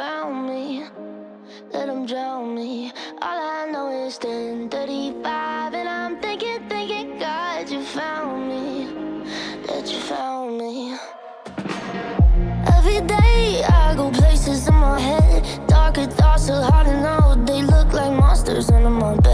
found me. Let them drown me. All I know is 10:35, and I'm thinking, God, you found me. That you found me. Every day I go places in my head. Darker thoughts are hard to know. They look like monsters under my bed.